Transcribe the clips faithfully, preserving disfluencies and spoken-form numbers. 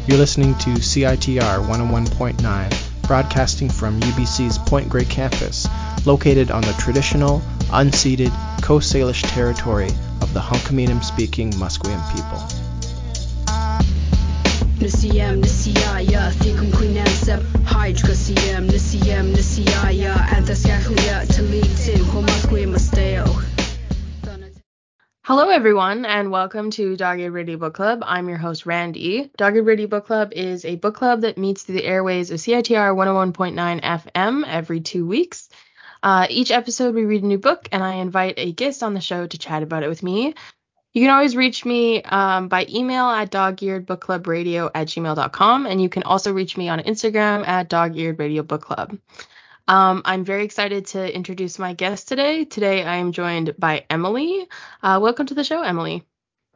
You're listening to C I T R one oh one point nine, broadcasting from U B C's Point Grey campus, located on the traditional, unceded Coast Salish territory of the Hunkaminam-speaking Musqueam people. Nisiyam nisiyaya thikum kuinansab hydrocasium nisiyam nisiyaya anthascaclia talitin homasquim masteo. Hello everyone and welcome to Dog-Eared Radio Book Club. I'm your host Randy. Dog-Eared Radio Book Club is a book club that meets through the airways of C I T R one oh one point nine F M every two weeks. Uh, each episode we read a new book and I invite a guest on the show to chat about it with me. You can always reach me um, by email at dogearedbookclubradio at gmail dot com, and you can also reach me on Instagram at Dog-Eared Radio Book Club. Um, I'm very excited to introduce my guest today. Today I am joined by Emily. Uh, welcome to the show, Emily.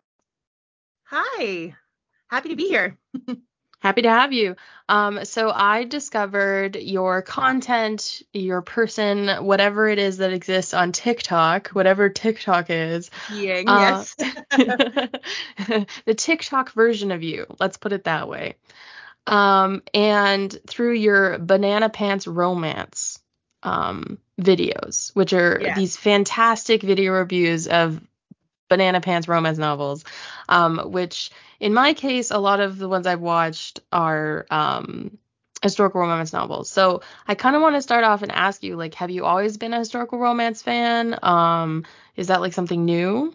Hi. Happy to be here. Happy to have you. Um, so I discovered your content, your person, whatever it is that exists on TikTok, whatever TikTok is. Being, uh, yes. The TikTok version of you, let's put it that way. Um, and through your Banana Pants Romance um, videos, which are Yes. these fantastic video reviews of Banana Pants romance novels, um, which in my case, a lot of the ones I've watched are um, historical romance novels. So I kind of want to start off and ask you, like, have you always been a historical romance fan? Um, is that like something new?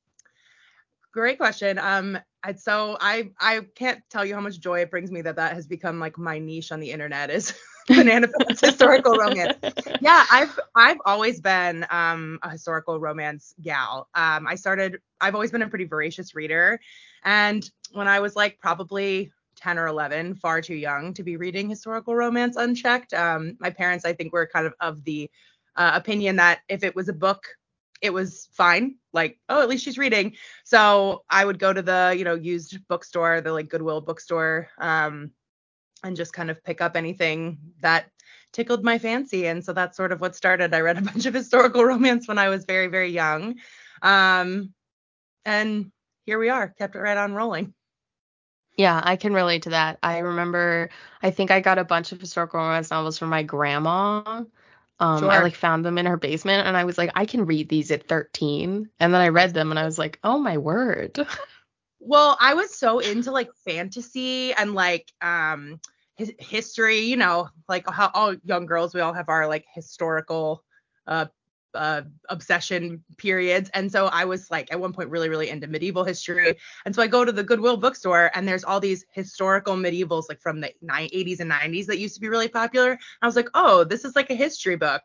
Great question. Um, and so I I can't tell you how much joy it brings me that that has become like my niche on the internet is Banana Pants historical romance. Yeah, I've I've always been um a historical romance gal. Um, I started I've always been a pretty voracious reader, and when I was like probably ten or eleven, far too young to be reading historical romance unchecked. Um, my parents, I think, were kind of of the uh, opinion that if it was a book, it was fine. Like, oh, at least she's reading. So I would go to the, you know, used bookstore, the like Goodwill bookstore, um, and just kind of pick up anything that tickled my fancy. And so that's sort of what started. I read a bunch of historical romance when I was very, very young. Um, and here we are, kept it right on rolling. Yeah, I can relate to that. I remember, I think I got a bunch of historical romance novels from my grandma. Um, Sure. I like found them in her basement and I was like, I can read these at thirteen. And then I read them and I was like, oh my word. Well, I was so into like fantasy and like um his history, you know, like how all young girls, we all have our like historical uh uh obsession periods. And so I was like at one point really, really into medieval history. And so I go to the Goodwill bookstore and there's all these historical medievals like from the eighties and nineties that used to be really popular. I was like, oh, this is like a history book.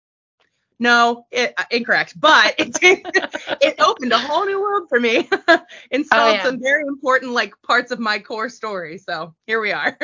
No, it, uh, incorrect. But it it opened a whole new world for me. Installed Oh, yeah. some very important like parts of my core story. So here we are.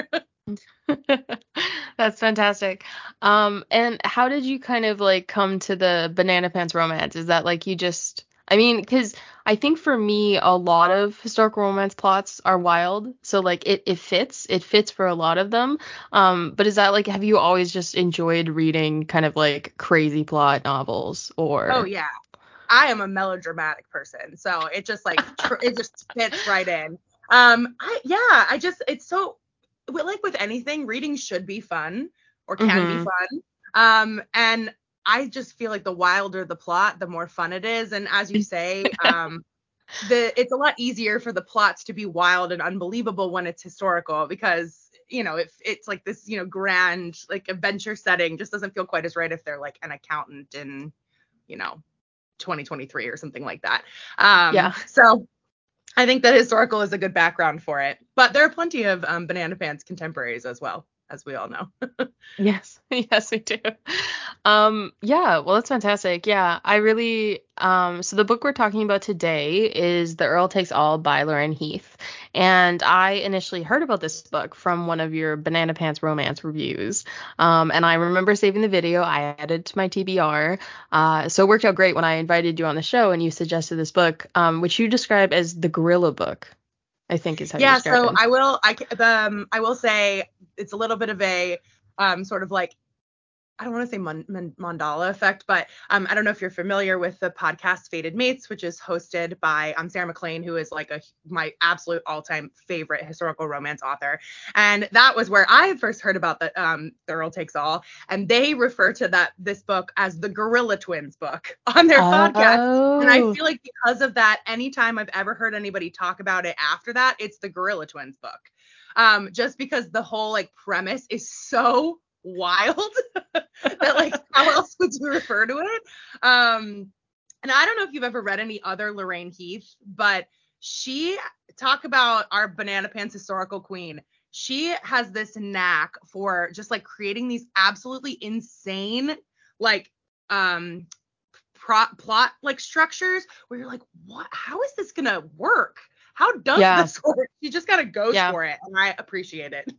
That's fantastic. Um, and how did you kind of like come to the Banana Pants romance? Is that like you just, I mean, because I think for me, a lot of historical romance plots are wild. So like it, it fits, it fits for a lot of them. Um, but is that like, have you always just enjoyed reading kind of like crazy plot novels or? Oh yeah, I am a melodramatic person, so it just like tr- it just fits right in. Um, I yeah, I just it's so wi- like with anything, reading should be fun or can be Mm-hmm. fun. Um, and I just feel like the wilder the plot, the more fun it is. And as you say, um, the it's a lot easier for the plots to be wild and unbelievable when it's historical because you know if it's like this you know grand like adventure setting just doesn't feel quite as right if they're like an accountant in you know twenty twenty-three or something like that. Um, Yeah. so I think that historical is a good background for it, but there are plenty of um, Banana Pants contemporaries as well, as we all know. Yes, yes, we do. Um, yeah, well, that's fantastic. Yeah, I really, um, so the book we're talking about today is The Earl Takes All by Lauren Heath. And I initially heard about this book from one of your Banana Pants romance reviews. Um, and I remember saving the video, I added it to my T B R. Uh, so it worked out great when I invited you on the show and you suggested this book, um, which you describe as the gorilla book, I think is how you Yeah, describe so it. I will I c- um I will say it's a little bit of a um sort of like I don't want to say mon- mon- mandala effect, but um, I don't know if you're familiar with the podcast Fated Mates, which is hosted by um, Sarah McLean, who is like a my absolute all-time favorite historical romance author. And that was where I first heard about the um, The Earl Takes All, and they refer to that this book as the Gorilla Twins book on their podcast. And I Oh. feel like because of that, anytime I've ever heard anybody talk about it after that, it's the Gorilla Twins book. Um, just because the whole like premise is so wild that like how else would you refer to it? Um, and I don't know if you've ever read any other Lorraine Heath, but she talk about our banana pants historical queen. She has this knack for just like creating these absolutely insane like um pro- plot like structures where you're like, what? How is this gonna work? How does Yeah. this work? She just kind of goes Yeah. for it, and I appreciate it.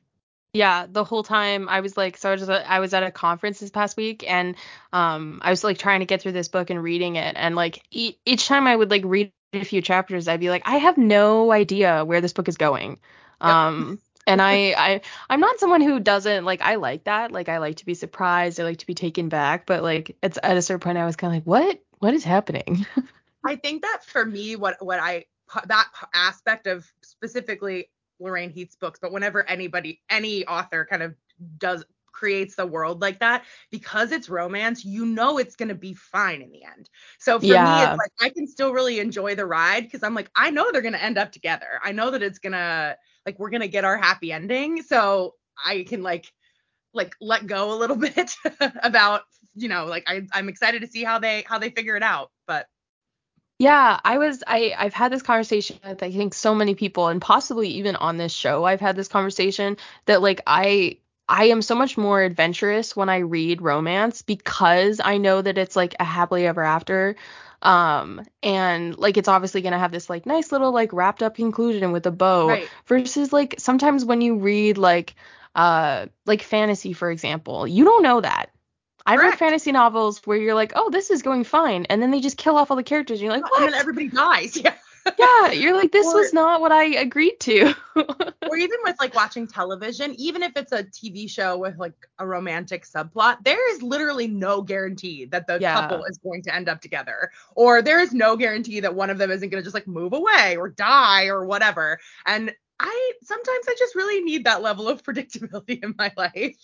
Yeah, the whole time I was like, so I was, I was at a conference this past week, and um, I was like trying to get through this book and reading it, and like e- each time I would like read a few chapters, I'd be like, I have no idea where this book is going. Yep. Um, and I, I, I'm not someone who doesn't like, I like that, like I like to be surprised, I like to be taken back, but like it's at a certain point I was kind of like, what, what is happening? I think that for me, what what I that aspect of specifically Lorraine Heath's books, but whenever anybody, any author kind of does creates the world like that, because it's romance, you know it's going to be fine in the end. So for me, it's Yeah. like I can still really enjoy the ride because I'm like, I know they're going to end up together. I know that it's going to like we're going to get our happy ending. So I can like like let go a little bit about, you know, like I I'm excited to see how they how they figure it out. But Yeah, I was I I've had this conversation with I think so many people, and possibly even on this show I've had this conversation that like I I am so much more adventurous when I read romance because I know that it's like a happily ever after, um and like it's obviously going to have this like nice little like wrapped up conclusion with a bow, right. versus like sometimes when you read like uh like fantasy, for example, you don't know that. I've read Correct. fantasy novels where you're like, oh, this is going fine, and then they just kill off all the characters, and you're like, And then what? everybody dies. Yeah. Yeah, you're like, this Or was not what I agreed to. or even with like watching television, even if it's a T V show with like a romantic subplot, there is literally no guarantee that the Yeah. couple is going to end up together. Or there is no guarantee that one of them isn't going to just like move away or die or whatever. And I sometimes I just really need that level of predictability in my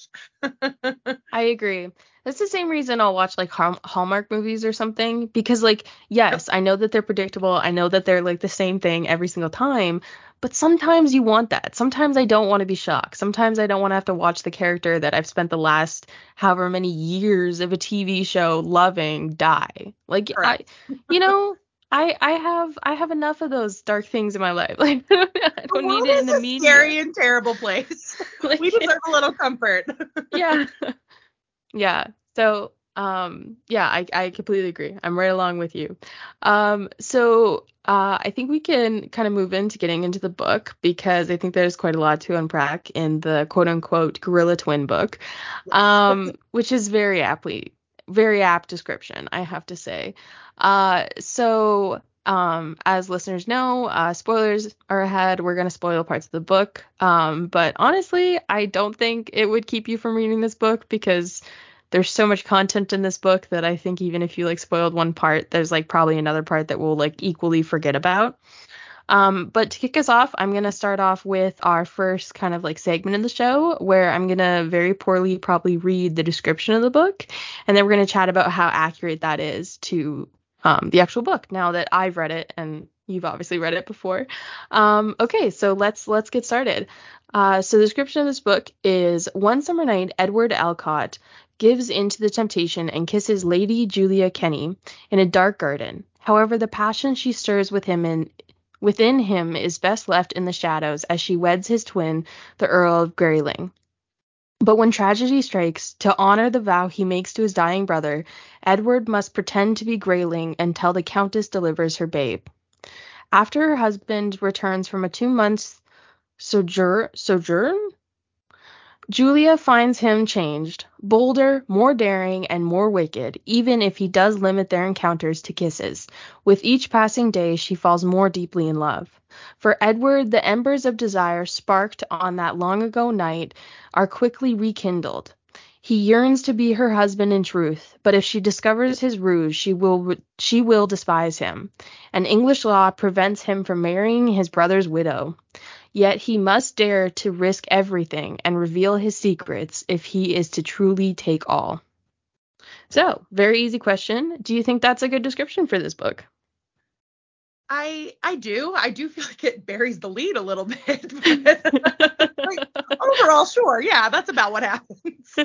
life. I agree. That's the same reason I'll watch like Hall- Hallmark movies or something, because like, yes, I know that they're predictable. I know that they're like the same thing every single time, but sometimes you want that. Sometimes I don't want to be shocked. Sometimes I don't want to have to watch the character that I've spent the last however many years of a T V show loving die. Like I, Correct. you know, I I have I have enough of those dark things in my life. Like I The don't need world it in is the a scary media. and terrible place. We Like deserve a little comfort. yeah. Yeah. So, um, yeah, I, I completely agree. I'm right along with you. Um, so, uh, I think we can kind of move into getting into the book because I think there's quite a lot to unpack in the quote unquote Gorilla Twin book, Yes. um, which is very aptly, very apt description, I have to say. Uh, so, um, as listeners know, uh, spoilers are ahead. We're going to spoil parts of the book. Um, but honestly, I don't think it would keep you from reading this book because there's so much content in this book that I think even if you like spoiled one part, there's like probably another part that we'll like equally forget about. Um, but to kick us off, I'm going to start off with our first kind of like segment of the show where I'm going to very poorly probably read the description of the book. And then we're going to chat about how accurate that is to um, the actual book now that I've read it and you've obviously read it before. Um, okay, so let's let's get started. Uh, so the description of this book is: one summer night, Edward Alcott gives in to the temptation and kisses Lady Julia Kenny in a dark garden. However, the passion she stirs with him in within him is best left in the shadows as she weds his twin, the Earl of Grayling. But when tragedy strikes, to honor the vow he makes to his dying brother, Edward must pretend to be Grayling until the Countess delivers her babe. After her husband returns from a two months sojourn, sojourn Julia finds him changed, bolder, more daring, and more wicked, even if he does limit their encounters to kisses. With each passing day, she falls more deeply in love. For Edward, the embers of desire sparked on that long ago night are quickly rekindled. He yearns to be her husband in truth, but if she discovers his ruse, she will she will despise him, and English law prevents him from marrying his brother's widow. Yet he must dare to risk everything and reveal his secrets if he is to truly take all. So, very easy question. Do you think that's a good description for this book? I I do. I do feel like it buries the lead a little bit. But like, overall, sure. Yeah, that's about what happens.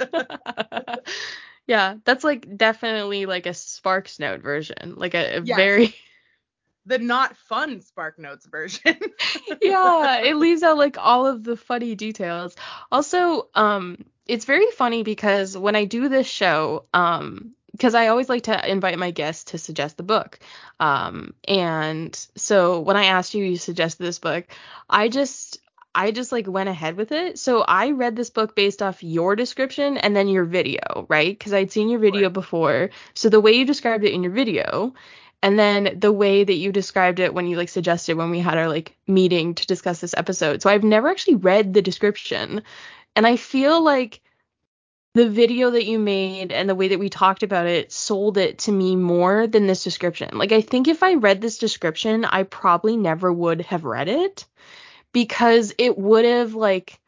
Yeah, that's like definitely like a Sparks Note version. Like a, a Yes. very The not fun Spark Notes version. Yeah, it leaves out like all of the funny details. Also, um, it's very funny because when I do this show, um, because I always like to invite my guests to suggest the book. Um, and so when I asked you, you suggested this book, I just I just like went ahead with it. So I read this book based off your description and then your video, right? Because I'd seen your video Sure. before. So the way you described it in your video, and then the way that you described it when you like suggested when we had our like meeting to discuss this episode. So I've never actually read the description. And I feel like the video that you made and the way that we talked about it sold it to me more than this description. Like I think if I read this description, I probably never would have read it because it would have like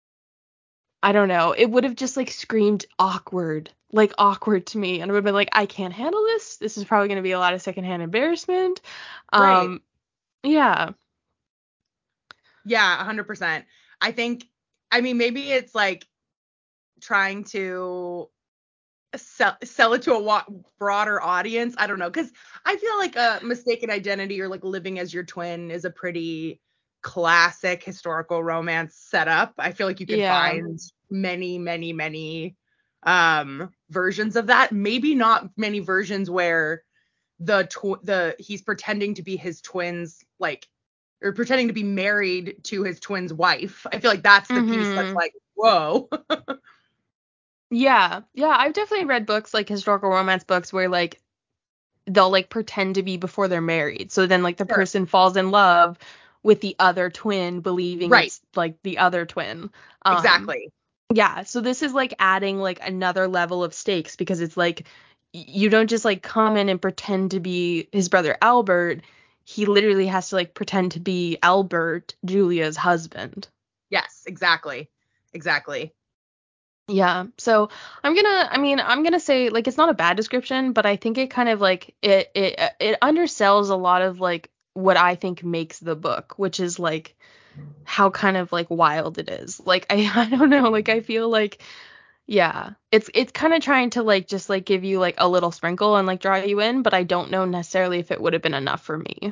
I don't know, it would have just like screamed awkward, like awkward to me, and I would have been like, I can't handle this. This is probably going to be a lot of secondhand embarrassment. Right. Um, yeah, Yeah, one hundred percent. I think, I mean, maybe it's like trying to sell, sell it to a wa- broader audience. I don't know. Because I feel like a mistaken identity or like living as your twin is a pretty classic historical romance setup. I feel like you can yeah, find many, many, many um versions of that. Maybe not many versions where the tw- the he's pretending to be his twin's like or pretending to be married to his twin's wife. I feel like that's the piece that's mm-hmm. like, whoa. Yeah, yeah. I've definitely read books like historical romance books where like they'll like pretend to be before they're married. So then like the Sure. person falls in love with the other twin, believing Right. it's like the other twin. Um, Exactly. Yeah, so this is like adding like another level of stakes because it's like y- you don't just like come in and pretend to be his brother Albert. He literally has to like pretend to be Albert, Julia's husband. Yes, exactly. Exactly. Yeah. So I'm gonna I mean, I'm gonna say like it's not a bad description, but I think it kind of like it it it undersells a lot of like what I think makes the book, which is like how kind of like wild it is. Like I I don't know, like I feel like yeah, it's it's kind of trying to like just like give you like a little sprinkle and like draw you in, but I don't know necessarily if it would have been enough for me.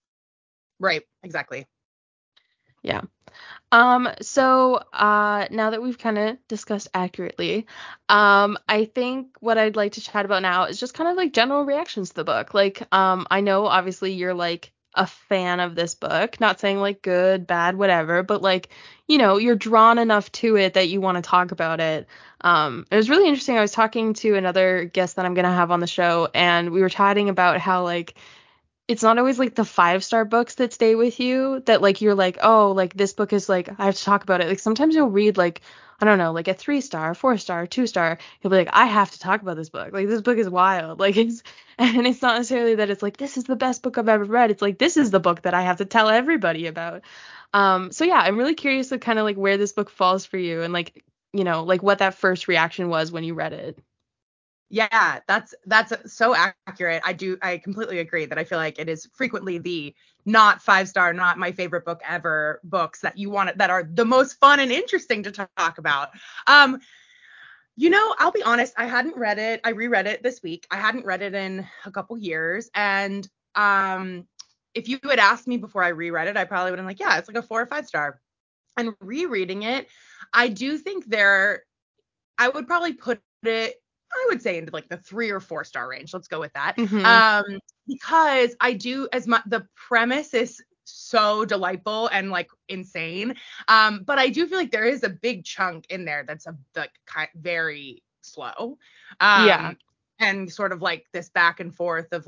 Right. Exactly. Yeah. Um, so uh now that we've kind of discussed accurately, um, I think what I'd like to chat about now is just kind of like general reactions to the book. Like, um, I know obviously you're like a fan of this book, not saying like good, bad, whatever, but like, you know, you're drawn enough to it that you want to talk about it. Um, it was really interesting. I was talking to another guest that I'm gonna have on the show, and we were chatting about how like it's not always like the five star books that stay with you that like you're like, oh, like this book is like I have to talk about it. Like sometimes you'll read like I don't know, like a three star, four star, two star. You'll be like, I have to talk about this book. Like this book is wild. Like it's and it's not necessarily that it's like this is the best book I've ever read. It's like this is the book that I have to tell everybody about. Um, so yeah, I'm really curious of kind of like where this book falls for you and like you know like what that first reaction was when you read it. Yeah, that's that's so accurate. I do I completely agree that I feel like it is frequently the not five star, not my favorite book ever books that you want that are the most fun and interesting to talk about. Um, you know, I'll be honest, I hadn't read it. I reread it this week. I hadn't read it in a couple years, and um, if you had asked me before I reread it, I probably would have been like, yeah, it's like a four or five star. And rereading it, I do think there I would probably put it, I would say into like the three or four star range. Let's go with that. Mm-hmm. Um, because I do as much, the premise is so delightful and like insane. Um, but I do feel like there is a big chunk in there that's a like kind very slow. Yeah. Um, and sort of like this back and forth of like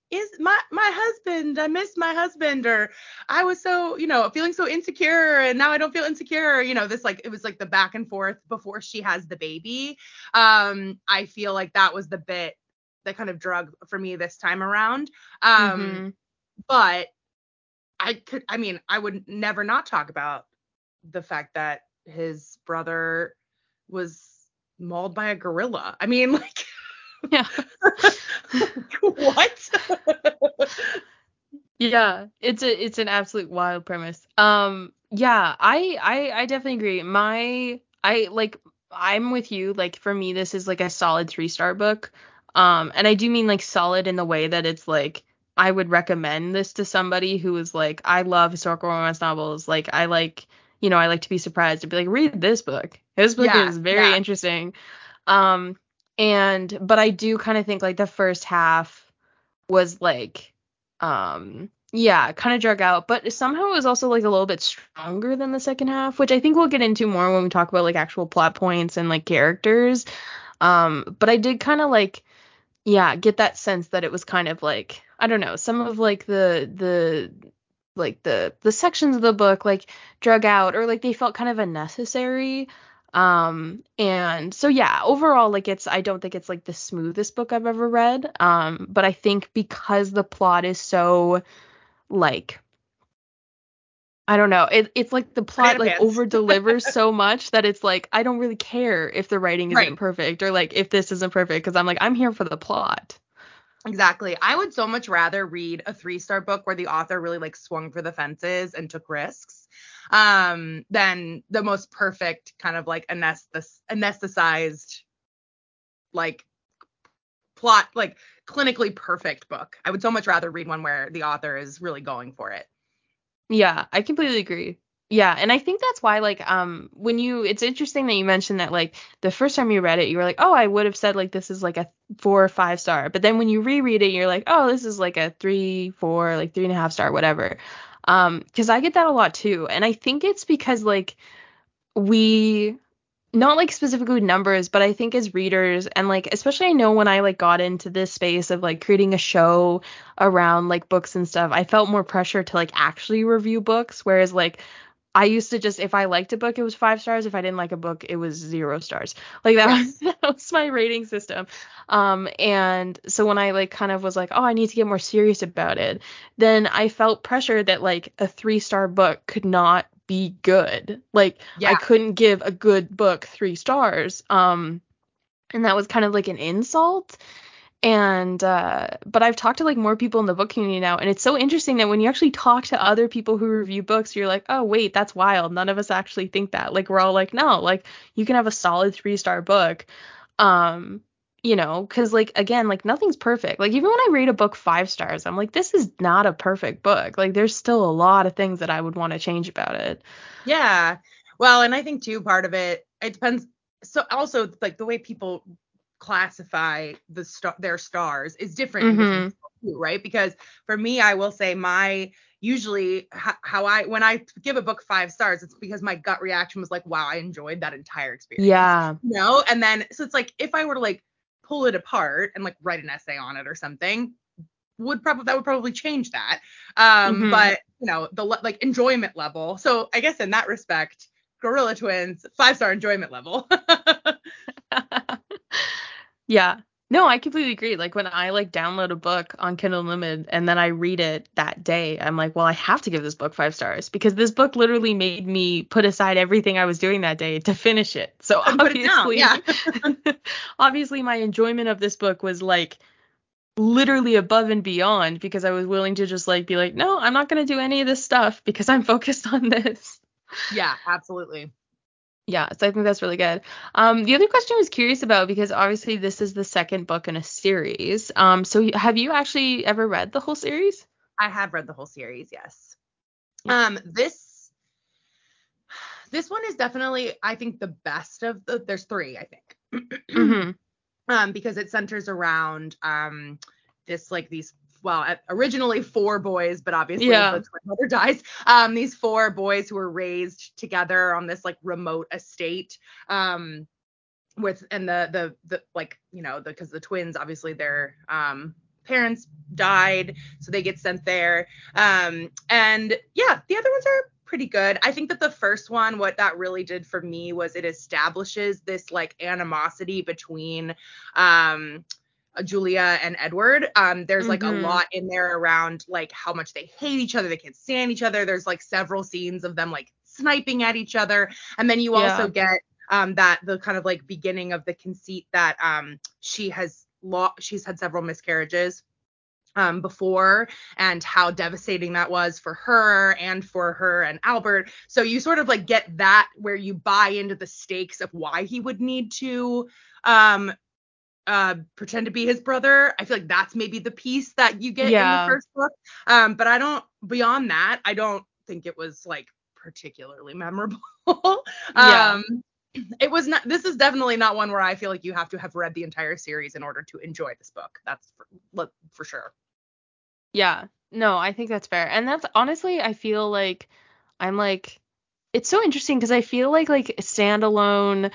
is my my husband, I miss my husband, or I was so, you know, feeling so insecure and now I don't feel insecure, you know, this like it was like the back and forth before she has the baby. um I feel like that was the bit that kind of drug for me this time around. um Mm-hmm. but I could, I mean, I would never not talk about the fact that his brother was mauled by a gorilla. I mean, like, Yeah. what? Yeah, it's a it's an absolute wild premise. Um, yeah, I I I definitely agree. My I like I'm with you. Like for me, this is like a solid three star book. Um, and I do mean like solid in the way that it's like I would recommend this to somebody who is like, I love historical romance novels. Like I like, you know, I like to be surprised and be like, read this book. This book Yeah, is very yeah. interesting. Um, and but I do kind of think like the first half was like um yeah, kind of drug out, but somehow it was also like a little bit stronger than the second half, which I think we'll get into more when we talk about like actual plot points and like characters. Um but I did kind of like yeah, get that sense that it was kind of like I don't know, some of like the the like the the sections of the book like drug out or like they felt kind of unnecessary. Um and so yeah, overall like it's I don't think it's like the smoothest book I've ever read. Um but I think because the plot is so like I don't know, it, it's like the plot Banana like pants. over delivers so much that it's like I don't really care if the writing isn't Right. perfect or like if this isn't perfect because I'm like I'm here for the plot. Exactly. I would so much rather read a three-star book where the author really like swung for the fences and took risks, um, than the most perfect kind of like anesthes- anesthetized like plot, like clinically perfect book. I would so much rather read one where the author is really going for it. Yeah, I completely agree. Yeah, and I think that's why like um when you it's interesting that you mentioned that like the first time you read it you were like, "Oh, I would have said like this is like a four or five star." But then when you reread it you're like, "Oh, this is like a three, four, like three and a half star, whatever." Um, because I get that a lot too. And I think it's because like we not like specifically numbers, but I think as readers and like especially I know when I like got into this space of like creating a show around like books and stuff, I felt more pressure to like actually review books. Whereas like I used to just if I liked a book, it was five stars. If I didn't like a book, it was zero stars. Like that was, Yes. that was my rating system. Um, and so when I like kind of was like, oh, I need to get more serious about it, then I felt pressure that like a three star book could not be good. Like Yeah. I couldn't give a good book three stars. Um, and that was kind of like an insult. And uh but I've talked to like more people in the book community now, and it's so interesting that when you actually talk to other people who review books, you're like, oh wait, that's wild. None of us actually think that. Like we're all like, no, like you can have a solid three star book. Um, you know, because like again, like nothing's perfect. Like even when I rate a book five stars, I'm like, this is not a perfect book. Like there's still a lot of things that I would want to change about it. Yeah. Well, and I think too, part of it, it depends. So also like the way people classify the star their stars is different in different Mm-hmm. people too, right? Because for me, I will say my usually h- how I when I give a book five stars, it's because my gut reaction was like, wow, I enjoyed that entire experience. Yeah. You know? And then so it's like if I were to like pull it apart and like write an essay on it or something, would probably that would probably change that. Um, Mm-hmm. but you know, the le- like enjoyment level. So I guess in that respect, Gorilla Twins, five star enjoyment level. Yeah. No, I completely agree. Like when I like download a book on Kindle Unlimited and then I read it that day, I'm like, well, I have to give this book five stars because this book literally made me put aside everything I was doing that day to finish it. So Couldn't put it down. Yeah. obviously, obviously my enjoyment of this book was like literally above and beyond because I was willing to just like be like, no, I'm not going to do any of this stuff because I'm focused on this. Yeah, absolutely. Yeah, so I think that's really good. Um, the other question I was curious about because obviously this is the second book in a series. Um, so y- have you actually ever read the whole series? I have read the whole series, yes. Yeah. Um, this this one is definitely, I think, the best of the there's three, I think. Mm-hmm. um, because it centers around um this like these well at- originally four boys, but obviously the Yeah. twin mother dies. Um, these four boys who were raised together on this like remote estate. Um, with and the the the like you know the because the twins obviously their um parents died, so they get sent there. Um, and yeah, the other ones are pretty good. I think that the first one, what that really did for me was it establishes this like animosity between um Julia and Edward. Um, there's like a Mm-hmm. lot in there around like how much they hate each other, they can't stand each other. There's like several scenes of them like sniping at each other. And then you Yeah. also get um that the kind of like beginning of the conceit that um she has lo- she's had several miscarriages um, before, and how devastating that was for her and for her and Albert. So you sort of like get that where you buy into the stakes of why he would need to um, uh, pretend to be his brother. I feel like that's maybe the piece that you get in the Yeah. first book. Um, but I don't, beyond that, I don't think it was like particularly memorable. Yeah. um, it was not, this is definitely not one where I feel like you have to have read the entire series in order to enjoy this book. That's for, for sure. Yeah. No, I think that's fair. And that's honestly, I feel like I'm like, it's so interesting because I feel like like standalone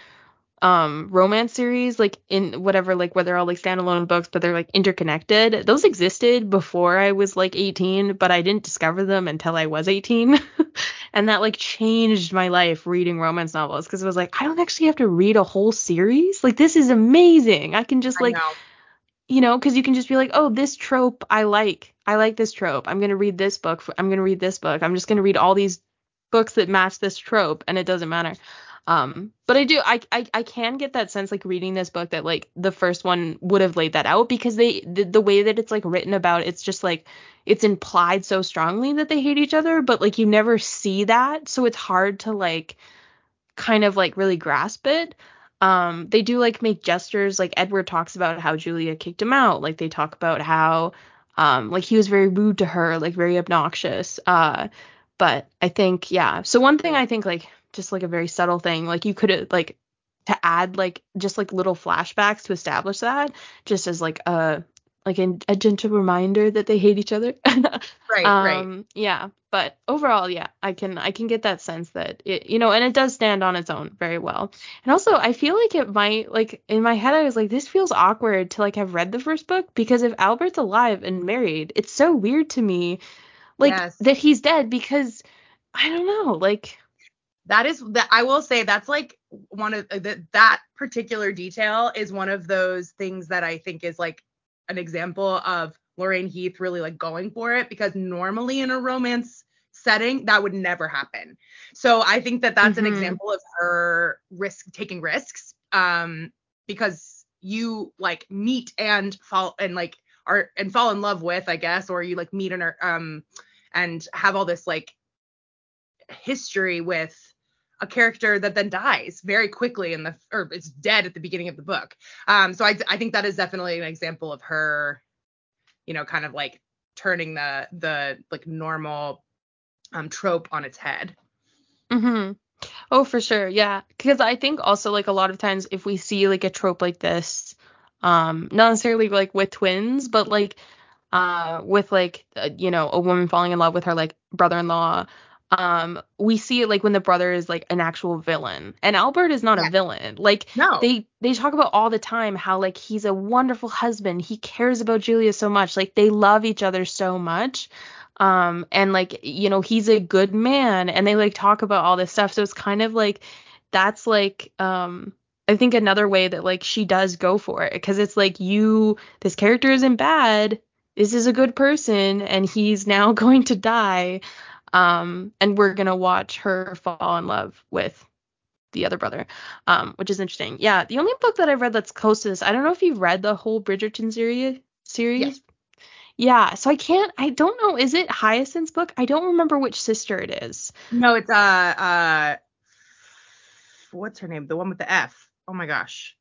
um romance series, like in whatever, like where they're all like standalone books but they're like interconnected, those existed before I was like eighteen, but I didn't discover them until I was eighteen. And that like changed my life, reading romance novels, because it was like I don't actually have to read a whole series. Like this is amazing. I can just I like, know. you know, because you can just be like, oh, this trope I like. I like this trope. I'm gonna read this book. I'm gonna read this book. I'm just gonna read all these books that match this trope, and it doesn't matter. Um, but I do, I, I, I can get that sense, like reading this book, that like the first one would have laid that out, because they, the, the way that it's like written about, it's just like, it's implied so strongly that they hate each other, but like you never see that, so it's hard to like kind of like really grasp it. Um, they do like make gestures, like Edward talks about how Julia kicked him out, like they talk about how um like he was very rude to her, like very obnoxious. Uh, but I think, yeah. So one thing I think, like just like a very subtle thing, like you could like to add like just like little flashbacks to establish that, just as like a like a, a gentle reminder that they hate each other. Right, right. Um, yeah, but overall, yeah, I can I can get that sense that it, you know, and it does stand on its own very well. And also, I feel like it might, like in my head I was like, this feels awkward to like have read the first book, because if Albert's alive and married, it's so weird to me like Yes. that he's dead, because I don't know, like That is that I will say that's like one of that that particular detail is one of those things that I think is like an example of Lorraine Heath really like going for it, because normally in a romance setting that would never happen. So I think that that's an mhm, example of her risk taking risks, um because you like meet and fall and like are and fall in love with, I guess, or you like meet and are um and have all this like history with a character that then dies very quickly in the or is dead at the beginning of the book. Um, so I I think that is definitely an example of her, you know, kind of like turning the the like normal um trope on its head. mhm. Oh, for sure. Yeah. Because I think also like a lot of times if we see like a trope like this, um, not necessarily like with twins, but like uh with like uh, you know, a woman falling in love with her like brother-in-law, um, we see it like when the brother is like an actual villain. And Albert is not a Yeah. villain. Like No. they they talk about all the time how like he's a wonderful husband. He cares about Julia so much. Like they love each other so much. Um, and like, you know, he's a good man, and they like talk about all this stuff. So it's kind of like that's like um I think another way that like she does go for it, because it's like, you, this character isn't bad. This is a good person, and he's now going to die. Um, and we're gonna watch her fall in love with the other brother, um, which is interesting. Yeah, the only book that I've read that's close to this, I don't know if you've read the whole Bridgerton series. Yes. Series. Yeah, so I can't, I don't know, is it Hyacinth's book? I don't remember which sister it is. No, it's uh uh what's her name? The one with the F. Oh my gosh.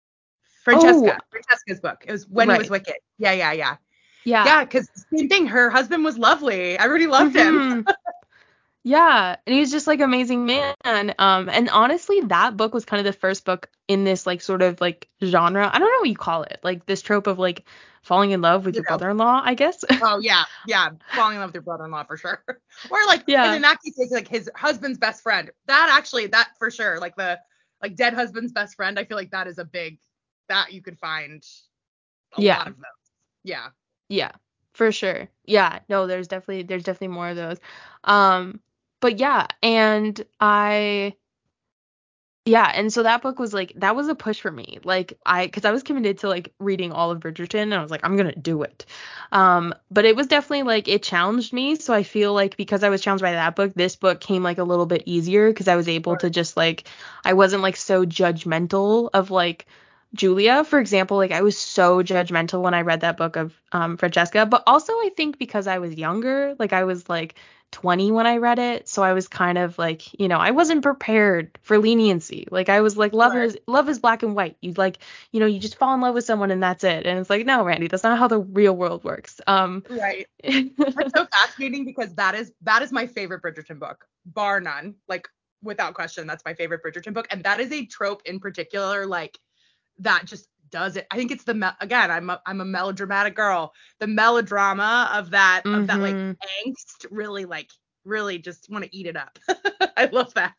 Oh, Francesca. Francesca's book. It was When He Was right. Wicked. Yeah, yeah, yeah. Yeah. Yeah, because same thing. Her husband was lovely. I really loved him. Mm-hmm. Yeah, and he's just like amazing man. Um, and honestly, that book was kind of the first book in this like sort of like genre. I don't know what you call it, like this trope of like falling in love with You your know. brother-in-law, I guess. Oh yeah, yeah, falling in love with your brother-in-law for sure. Or like, and Yeah. in that case, it's like his husband's best friend. That actually, that for sure, like the like dead husband's best friend. I feel like that is a big that you could find a Yeah. lot of those. Yeah. Yeah, for sure. Yeah, no, there's definitely there's definitely more of those. Um, but yeah, and I yeah, and so that book was like that was a push for me. Like I cuz I was committed to like reading all of Bridgerton and I was like I'm going to do it. Um, but it was definitely like it challenged me, so I feel like because I was challenged by that book, this book came like a little bit easier cuz I was able to just like I wasn't like so judgmental of like Julia, for example. Like I was so judgmental when I read that book of um Francesca, but also I think because I was younger, like I was like twenty when I read it, so I was kind of like, you know, I wasn't prepared for leniency. Like I was like, love Right. is love is black and white. You like, you know, you just fall in love with someone and that's it. And it's like, no, Randy, that's not how the real world works. Um, Right. That's so fascinating because that is that is my favorite Bridgerton book, bar none. Like without question, that's my favorite Bridgerton book, and that is a trope in particular, like that just does it. I think it's the me- again, I'm a, I'm a melodramatic girl. The melodrama of that of that like hmm angst really like really just want to eat it up. I love that.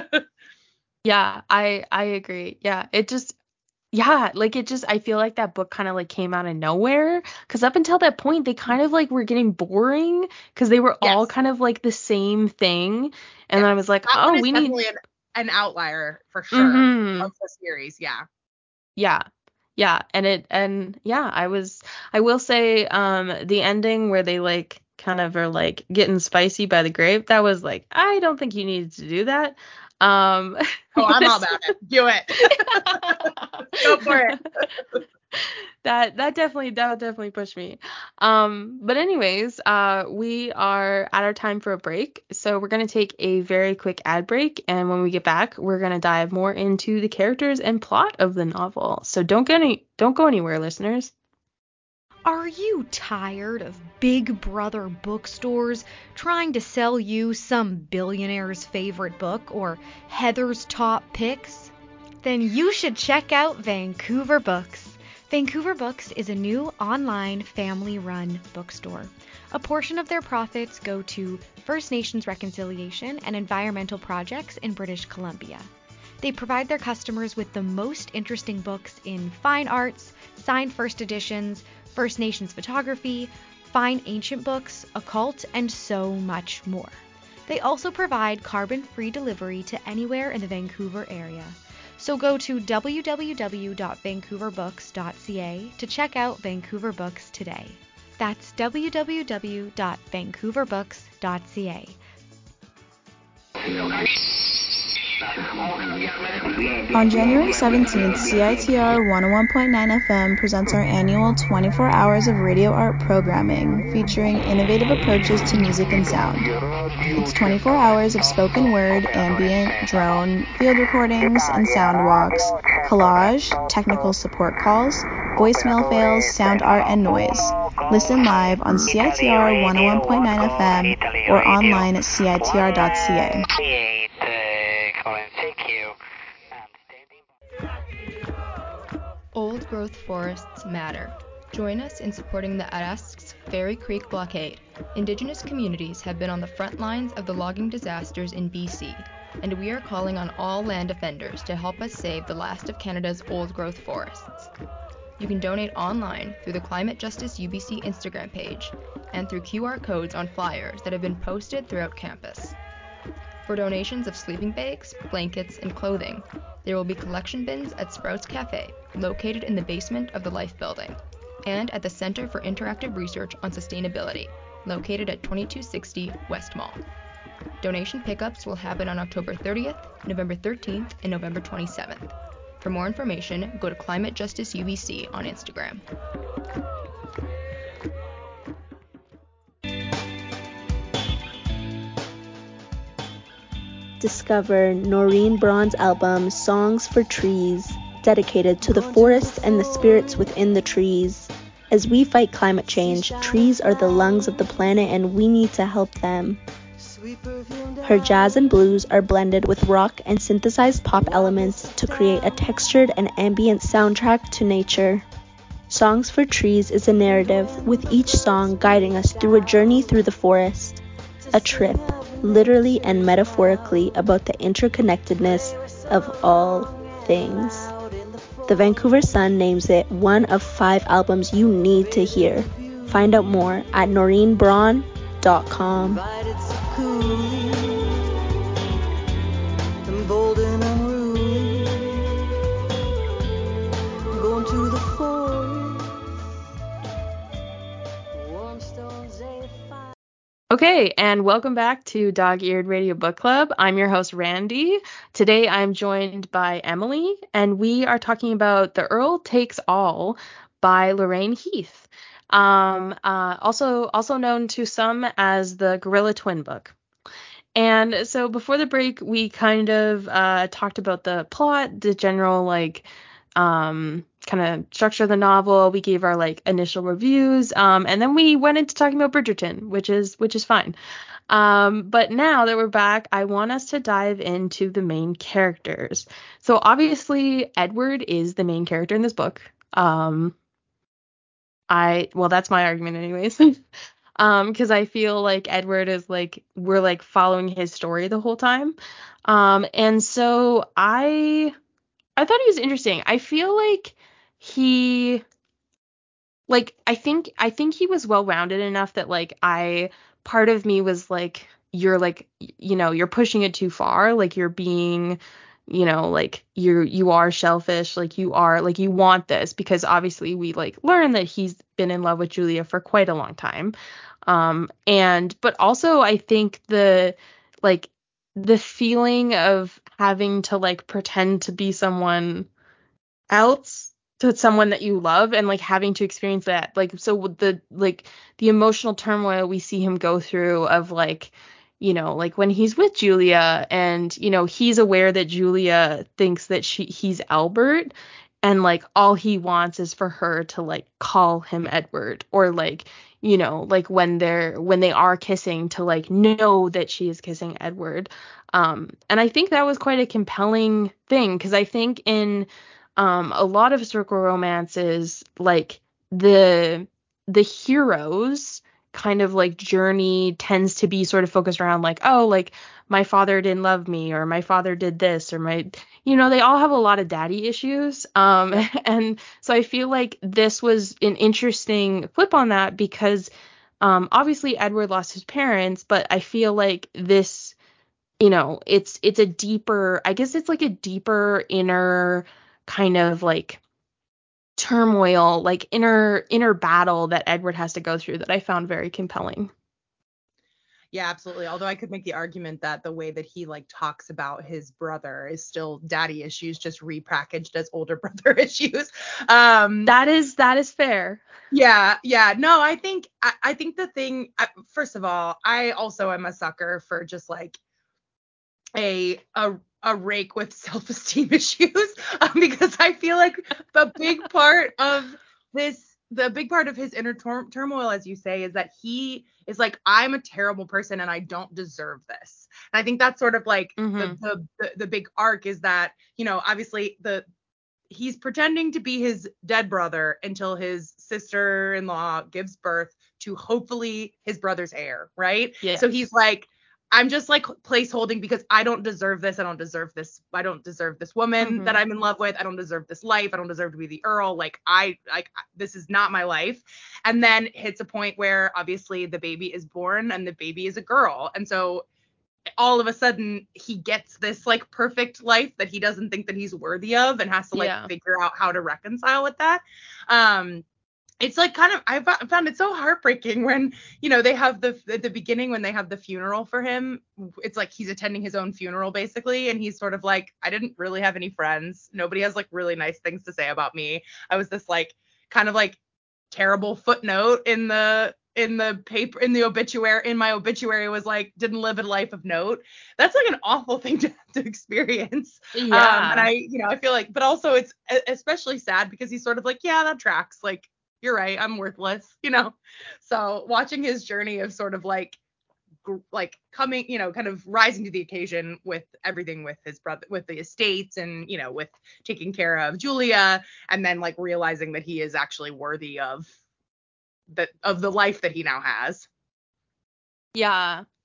Yeah, I I agree. Yeah, it just yeah, like it just I feel like that book kind of like came out of nowhere because up until that point they kind of like were getting boring because they were all Yes. kind of like the same thing. And then I Yes. was like, That oh, one is we need definitely an, an outlier for sure mm-hmm. of the series. Yeah. Yeah. Yeah, and it and yeah, I was I will say um the ending where they like kind of are like getting spicy by the grave, that was like I don't think you needed to do that. Um Oh, I'm all about it. Do it. Go for it. that that definitely that would definitely push me. Um but anyways, uh we are at our time for a break. So we're going to take a very quick ad break, and when we get back, we're going to dive more into the characters and plot of the novel. So don't go any don't go anywhere, listeners. Are you tired of Big Brother bookstores trying to sell you some billionaire's favorite book or Heather's top picks? Then you should check out Vancouver Books. Vancouver Books is a new online family-run bookstore. A portion of their profits go to First Nations reconciliation and environmental projects in British Columbia. They provide their customers with the most interesting books in fine arts, signed first editions, First Nations photography, fine ancient books, occult, and so much more. They also provide carbon-free delivery to anywhere in the Vancouver area. So go to w w w dot vancouver books dot c a to check out Vancouver Books today. That's w w w dot vancouver books dot c a. On January seventeenth, C I T R one oh one point nine F M presents our annual twenty-four hours of radio art programming featuring innovative approaches to music and sound. It's twenty-four hours of spoken word, ambient, drone, field recordings, and sound walks, collage, technical support calls, voicemail fails, sound art, and noise. Listen live on C I T R one oh one point nine F M or online at C I T R dot C A. Old growth forests matter. Join us in supporting the Arasks Fairy Creek blockade. Indigenous communities have been on the front lines of the logging disasters in B C, and we are calling on all land defenders to help us save the last of Canada's old growth forests. You can donate online through the Climate Justice U B C Instagram page and through Q R codes on flyers that have been posted throughout campus. For donations of sleeping bags, blankets, and clothing, there will be collection bins at Sprouts Cafe, located in the basement of the Life Building, and at the Center for Interactive Research on Sustainability, located at twenty-two sixty West Mall. Donation pickups will happen on October thirtieth, November thirteenth, and November twenty-seventh. For more information, go to Climate Justice U B C on Instagram. Discover Noreen Braun's album Songs for Trees, dedicated to the forest and the spirits within the trees. As we fight climate change, trees are the lungs of the planet and we need to help them. Her jazz and blues are blended with rock and synthesized pop elements to create a textured and ambient soundtrack to nature. Songs for Trees is a narrative, with each song guiding us through a journey through the forest. A trip, literally and metaphorically, about the interconnectedness of all things. The Vancouver Sun names it one of five albums you need to hear. Find out more at noreen braun dot com. Okay, and welcome back to Dog-Eared Radio Book Club. I'm your host, Randy. Today I'm joined by Emily, and we are talking about The Earl Takes All by Lorraine Heath, um, uh, also also known to some as the Gorilla Twin book. And so before the break, we kind of uh, talked about the plot, the general, like, um, kind of structure of the novel. We gave our, like, initial reviews, um, and then we went into talking about Bridgerton, which is which is fine. Um, but now that we're back, I want us to dive into the main characters. So obviously, Edward is the main character in this book. Um, I well, that's my argument, anyways. Um, because I feel like Edward is like we're like following his story the whole time. Um, and so I I thought he was interesting. I feel like he like I think I think he was well-rounded enough that like I part of me was like you're like y- you know, you're pushing it too far, like you're being you know, like you're you are shellfish, like you are like you want this because obviously we like learn that he's been in love with Julia for quite a long time. Um and but also I think the like the feeling of having to like pretend to be someone else to someone that you love and like having to experience that like so with the like the emotional turmoil we see him go through of like you know like when he's with Julia and you know he's aware that Julia thinks that she he's Albert and like all he wants is for her to like call him Edward or like you know like when they're when they are kissing to like know that she is kissing Edward. Um and I think that was quite a compelling thing because I think in um a lot of historical romances like the the heroes kind of like journey tends to be sort of focused around like oh like my father didn't love me or my father did this or my you know they all have a lot of daddy issues um and so I feel like this was an interesting flip on that because um obviously Edward lost his parents but I feel like this you know it's it's a deeper I guess it's like a deeper inner kind of like turmoil, like inner inner battle that Edward has to go through that I found very compelling. Yeah, absolutely. Although I could make the argument that the way that he like talks about his brother is still daddy issues, just repackaged as older brother issues. Um, that is that is fair. Yeah, yeah. No, I think I, I think the thing. I, first of all, I also am a sucker for just like a a a rake with self-esteem issues um, because I feel like the big part of this the big part of his inner tur- turmoil as you say is that he is like I'm a terrible person and I don't deserve this. And I think that's sort of like mm-hmm. the, the the the big arc is that you know obviously the he's pretending to be his dead brother until his sister-in-law gives birth to hopefully his brother's heir, right? Yeah. So he's like I'm just like placeholding because I don't deserve this. I don't deserve this. I don't deserve this woman mm-hmm. that I'm in love with. I don't deserve this life. I don't deserve to be the Earl. Like I, like this is not my life. And then hits a point where obviously the baby is born and the baby is a girl. And so all of a sudden he gets this like perfect life that he doesn't think that he's worthy of and has to like yeah. figure out how to reconcile with that. Um, it's like kind of I found it so heartbreaking when you know they have the at the beginning when they have the funeral for him. It's like he's attending his own funeral basically, and he's sort of like I didn't really have any friends. Nobody has like really nice things to say about me. I was this like kind of like terrible footnote in the in the paper in the obituary in my obituary was like didn't live a life of note. That's like an awful thing to have to experience. Yeah. Um, and I you know I feel like but also it's especially sad because he's sort of like yeah that tracks like. You're right, I'm worthless, you know. So watching his journey of sort of like gr- like coming, you know, kind of rising to the occasion with everything with his brother, with the estates and, you know, with taking care of Julia and then like realizing that he is actually worthy of the of the life that he now has. Yeah.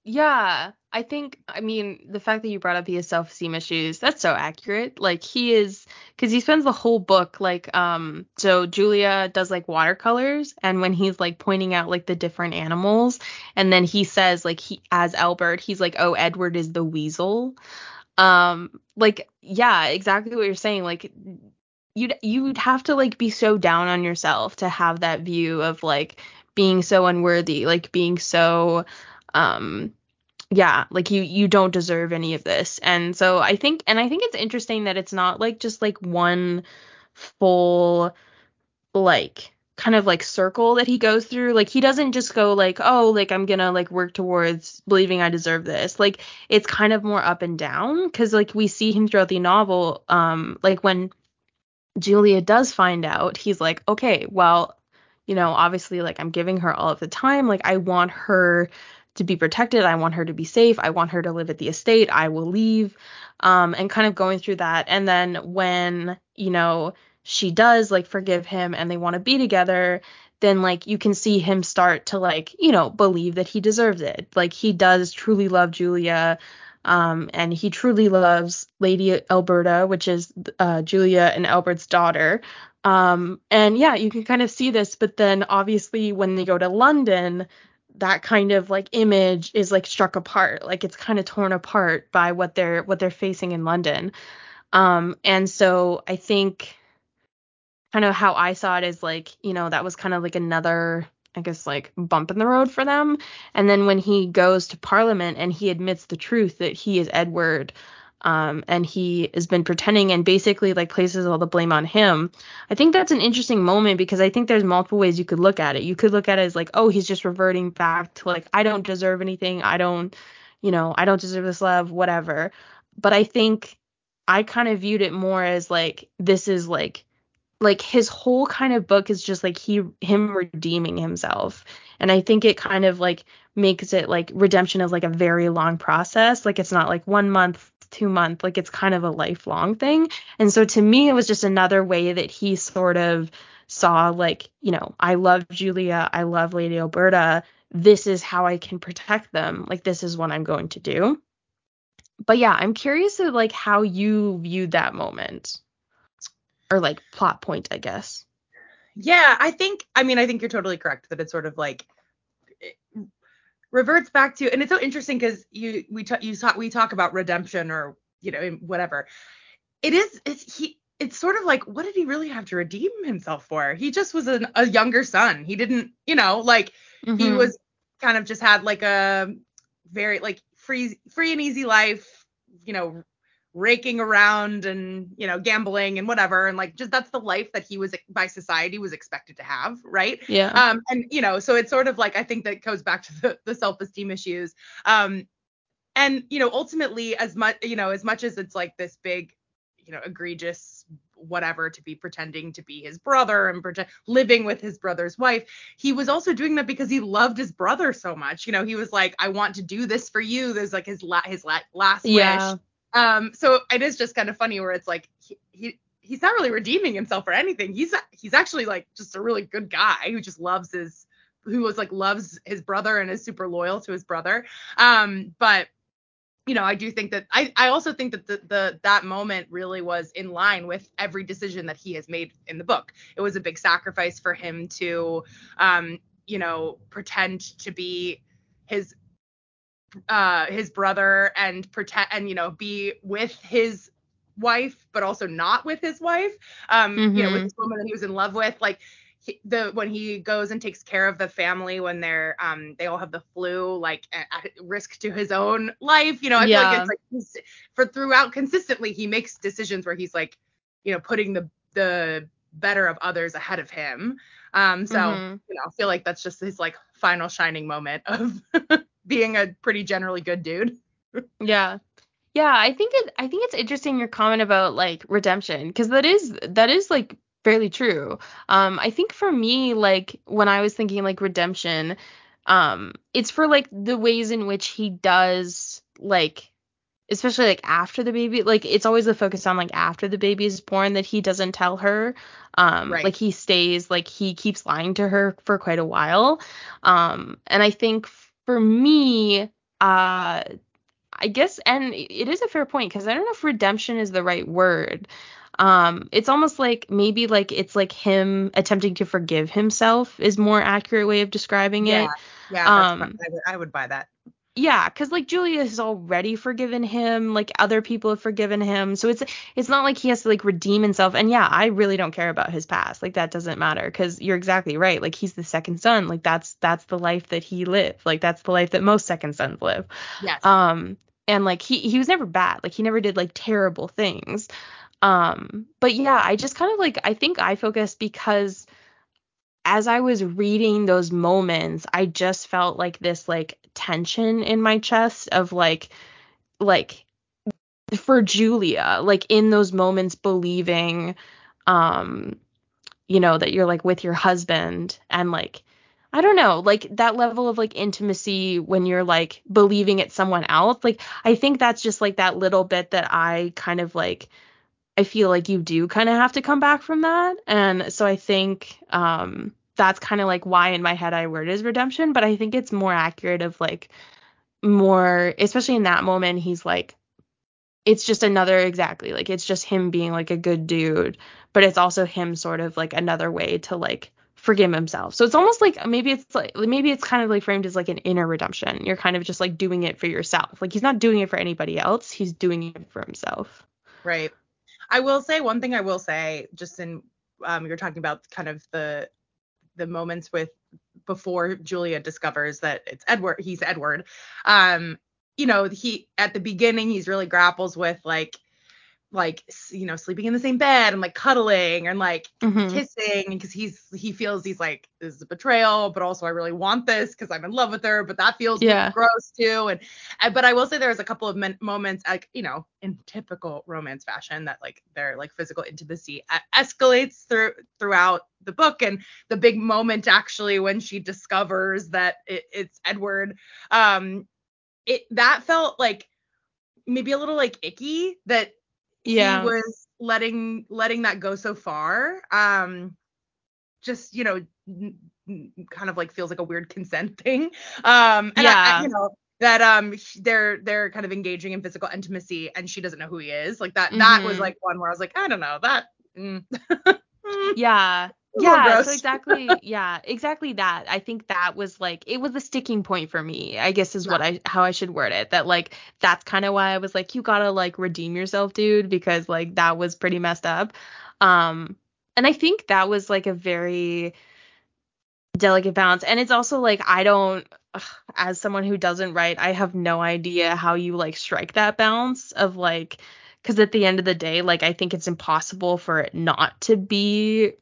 Yeah, I think, I mean, the fact that you brought up he has self-esteem issues, that's so accurate. Like he is, because he spends the whole book like, um, so Julia does like watercolors, and when he's like pointing out like the different animals, and then he says like he as Albert, he's like, oh, Edward is the weasel. Um, like, yeah, exactly what you're saying. Like you'd you'd have to like be so down on yourself to have that view of like being so unworthy, like being so um yeah, like you you don't deserve any of this. And so I think and I think it's interesting that it's not like just like one full like kind of like circle that he goes through. Like he doesn't just go like, oh, like I'm gonna like work towards believing I deserve this. Like it's kind of more up and down, because like we see him throughout the novel, um like when Julia does find out, he's like, okay, well, you know, obviously, like, I'm giving her all of the time. Like, I want her to be protected. I want her to be safe. I want her to live at the estate. I will leave. Um, and kind of going through that. And then when, you know, she does, like, forgive him and they want to be together, then, like, you can see him start to, like, you know, believe that he deserves it. Like, he does truly love Julia. Um, and he truly loves Lady Alberta, which is uh, Julia and Albert's daughter. Um, and yeah, you can kind of see this, but then obviously when they go to London, that kind of like image is like struck apart, like it's kind of torn apart by what they're what they're facing in London. Um, and so I think kind of how I saw it is like, you know, that was kind of like another, I guess, like bump in the road for them. And then when he goes to Parliament and he admits the truth that he is Edward, um, and he has been pretending and basically like places all the blame on him, I think that's an interesting moment, because I think there's multiple ways you could look at it. You could look at it as like, oh, he's just reverting back to like, I don't deserve anything. I don't, you know, I don't deserve this love, whatever. But I think I kind of viewed it more as like, this is like, like his whole kind of book is just like he him redeeming himself. And I think it kind of like makes it like redemption is like a very long process. Like it's not like one month, two month, like it's kind of a lifelong thing. And so to me it was just another way that he sort of saw like, you know, I love Julia, I love Lady Alberta, this is how I can protect them, like this is what I'm going to do. But yeah, I'm curious of like how you viewed that moment, or like plot point, I guess. Yeah, I think, I mean, I think you're totally correct that it's sort of like it reverts back to, and it's so interesting because you we talk you talk we talk about redemption, or you know whatever. It is it's he it's sort of like, what did he really have to redeem himself for? He just was an, a younger son. He didn't, you know, like he Mm-hmm. was kind of just had like a very like free free and easy life, you know, raking around and, you know, gambling and whatever, and like just that's the life that he was by society was expected to have, right? Yeah. Um and you know, so it's sort of like, I think that goes back to the, the self-esteem issues. Um and you know, ultimately, as much, you know, as much as it's like this big, you know, egregious whatever to be pretending to be his brother and pretend, living with his brother's wife, he was also doing that because he loved his brother so much. You know, he was like, I want to do this for you. There's like his la- his la- last Yeah. wish. Um, so it is just kind of funny where it's like he, he he's not really redeeming himself or anything. He's he's actually like just a really good guy who just loves his who was like loves his brother and is super loyal to his brother. Um, but you know, I do think that I, I also think that the, the that moment really was in line with every decision that he has made in the book. It was a big sacrifice for him to, um, you know, pretend to be his uh, his brother and pretend and you know be with his wife, but also not with his wife. Um, you know, with Mm-hmm. this woman that he was in love with, like. He, the when he goes and takes care of the family when they're um they all have the flu, like at, at risk to his own life, you know, I feel like Yeah. it's like he's, for throughout consistently he makes decisions where he's like, you know, putting the the better of others ahead of him. Um so Mm-hmm. you know, I feel like that's just his like final shining moment of being a pretty generally good dude. Yeah. Yeah, I think it I think it's interesting your comment about like redemption, because that is that is like fairly true. Um, I think for me, like when I was thinking like redemption, um, it's for like the ways in which he does like, especially like after the baby, like it's always the focus on like after the baby is born that he doesn't tell her. Um, Right. like he stays, like he keeps lying to her for quite a while. Um, and I think for me, uh I guess, and it is a fair point, because I don't know if redemption is the right word. Um, it's almost like maybe like it's like him attempting to forgive himself is more accurate way of describing Yeah, it. yeah, that's Um, I would, I would buy that. yeah, because like Julia has already forgiven him, like other people have forgiven him, so it's it's not like he has to like redeem himself. And yeah, I really don't care about his past. Like that doesn't matter, because you're exactly right. Like he's the second son. Like that's that's the life that he lived. Like that's the life that most second sons live. Yes. Um, and like he he was never bad. Like he never did like terrible things. Um, but yeah, I just kind of like I think I focused because as I was reading those moments, I just felt like this like tension in my chest of like like for Julia, like in those moments believing um you know that you're like with your husband, and like I don't know, like that level of like intimacy when you're like believing it's someone else. Like I think that's just like that little bit that I kind of like I feel like you do kind of have to come back from that. And so I think um, that's kind of like why in my head I word is redemption. But I think it's more accurate of like more, especially in that moment, he's like, it's just another exactly like it's just him being like a good dude, but it's also him sort of like another way to like forgive himself. So it's almost like maybe it's like maybe it's kind of like framed as like an inner redemption. You're kind of just like doing it for yourself. Like he's not doing it for anybody else. He's doing it for himself. Right. I will say one thing I will say just in um you're talking about kind of the the moments with before Julia discovers that it's Edward, he's Edward. Um, you know, he at the beginning he's really grapples with like like you know sleeping in the same bed and like cuddling and like Mm-hmm. kissing because he's he feels he's like this is a betrayal, but also I really want this because I'm in love with her, but that feels Yeah. gross too. And, and but I will say there's a couple of men- moments like you know in typical romance fashion that like their like physical intimacy a- escalates through throughout the book, and the big moment actually when she discovers that it, it's Edward, um it that felt like maybe a little like icky that Yeah. he was letting letting that go so far. Um, just you know, n- n- kind of like feels like a weird consent thing. Um, and Yeah. I, I, you know that um they're they're kind of engaging in physical intimacy, and she doesn't know who he is. Like that that was Mm-hmm. like one where I was like, I don't know that. Mm. Yeah. A little Yeah, gross. so exactly, yeah, exactly that. I think that was like it was a sticking point for me, I guess is what I how I should word it. That like that's kind of why I was like you got to like redeem yourself, dude, because like that was pretty messed up. Um and I think that was like a very delicate balance. And it's also like I don't ugh, as someone who doesn't write, I have no idea how you like strike that balance of like because at the end of the day, like I think it's impossible for it not to be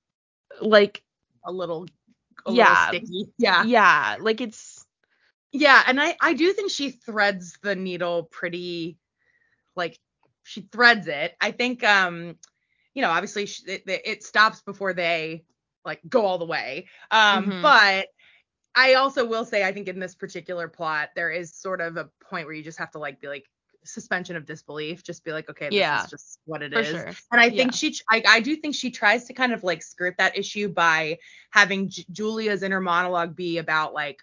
like a little a little yeah sticky. Yeah. yeah like it's Yeah, and I I do think she threads the needle pretty like she threads it. I think um you know, obviously sh- it, it stops before they like go all the way. Um mhm. but I also will say I think in this particular plot there is sort of a point where you just have to like be like suspension of disbelief, just be like okay, Yeah, this is just what it for is. sure. And I Yeah. think she I, I do think she tries to kind of like skirt that issue by having J- Julia's inner monologue be about like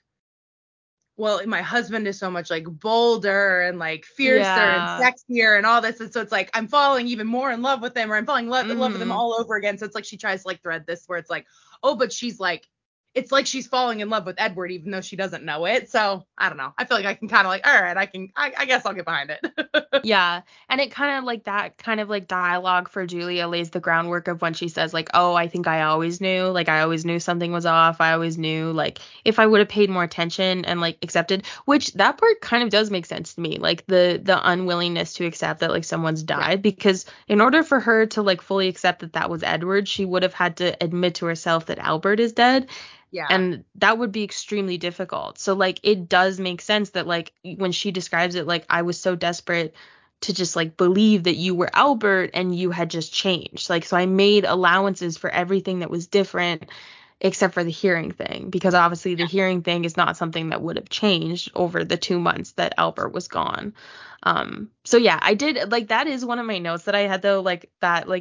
well, my husband is so much like bolder and like fiercer and Yeah. sexier and all this. And so it's like I'm falling even more in love with him, or I'm falling lo- in love with him Mhm. all over again. So it's like she tries to like thread this where it's like, oh, but she's like, it's like she's falling in love with Edward even though she doesn't know it. So I don't know. I feel like I can kind of like, all right, I can, I, I guess I'll get behind it. Yeah, and it kind of like that kind of like dialogue for Julia lays the groundwork of when she says like, "Oh, I think I always knew. Like I always knew something was off. I always knew like if I would have paid more attention and like accepted," which that part kind of does make sense to me. Like the the unwillingness to accept that like someone's died, because in order for her to like fully accept that that was Edward, she would have had to admit to herself that Albert is dead. Yeah. And that would be extremely difficult. So like it does make sense that like when she describes it, like I was so desperate to just like believe that you were Albert and you had just changed. Like so I made allowances for everything that was different except for the hearing thing, because obviously the hearing thing is not something that would have changed over the two months that Albert was gone. Um so yeah, I did like that is one of my notes that I had though, like that like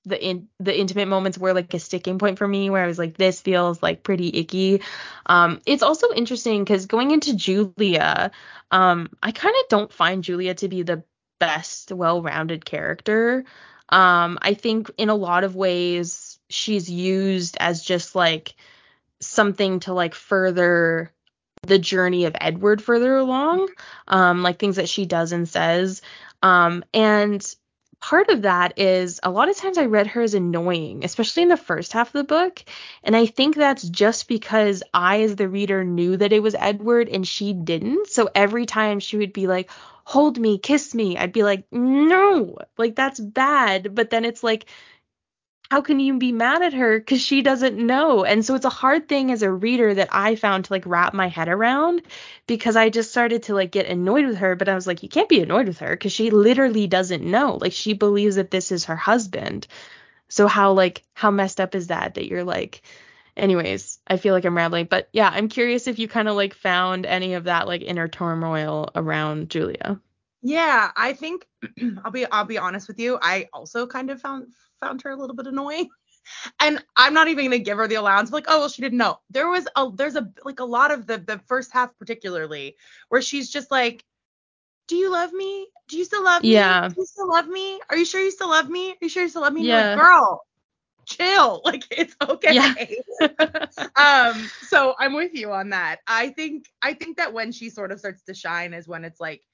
the in the intimate moments were like a sticking point for me, where I was like, this feels like pretty icky. Um, it's also interesting because going into Julia, um, I kind of don't find Julia to be the best well-rounded character. Um, I think in a lot of ways she's used as just like something to like further the journey of Edward further along, um, like things that she does and says. Um, and part of that is a lot of times I read her as annoying, especially in the first half of the book. And I think that's just because I, as the reader, knew that it was Edward and she didn't. So every time she would be like, hold me, kiss me, I'd be like, no, like that's bad. But then it's like, how can you be mad at her because she doesn't know? And so it's a hard thing as a reader that I found to like wrap my head around, because I just started to like get annoyed with her. But I was like, you can't be annoyed with her because she literally doesn't know. Like, she believes that this is her husband. So how like how messed up is that that you're like, anyways, I feel like I'm rambling. But yeah, I'm curious if you kind of like found any of that like inner turmoil around Julia. Yeah, I think I'll be I'll be honest with you. I also kind of found found her a little bit annoying. And I'm not even gonna give her the allowance of like, oh well, she didn't know. There was a there's a like a lot of the the first half particularly where she's just like, do you love me? Do you still love me? Yeah. Do you still love me? Are you sure you still love me? Are you sure you still love me? And you're like, Yeah. girl, chill. Like, it's okay. Yeah. um, so I'm with you on that. I think I think that when she sort of starts to shine is when it's like,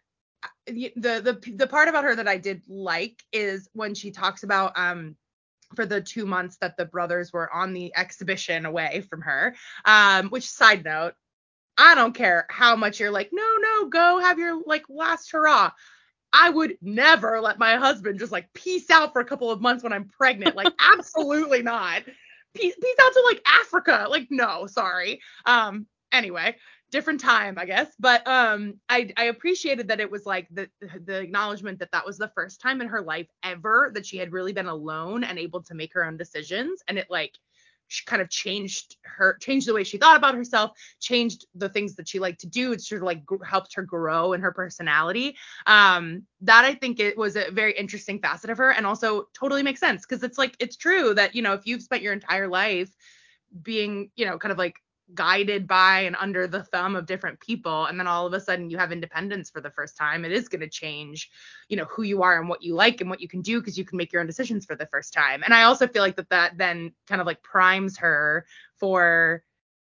the the the part about her that I did like is when she talks about um for the two months that the brothers were on the exhibition away from her, um which, side note, I don't care how much you're like, no no go have your like last hurrah, I would never let my husband just like peace out for a couple of months when I'm pregnant. Like, absolutely not. Peace, peace out to like Africa. Like, no, sorry. Um anyway, different time, I guess. But um I I appreciated that it was like the the acknowledgement that that was the first time in her life ever that she had really been alone and able to make her own decisions. And it like she kind of changed her changed the way she thought about herself, changed the things that she liked to do. It sort of like g- helped her grow in her personality. Um that, I think, it was a very interesting facet of her, and also totally makes sense because it's like, it's true that, you know, if you've spent your entire life being, you know, kind of like guided by and under the thumb of different people, and then all of a sudden you have independence for the first time, it is going to change, you know, who you are and what you like and what you can do, because you can make your own decisions for the first time. And I also feel like that that then kind of like primes her for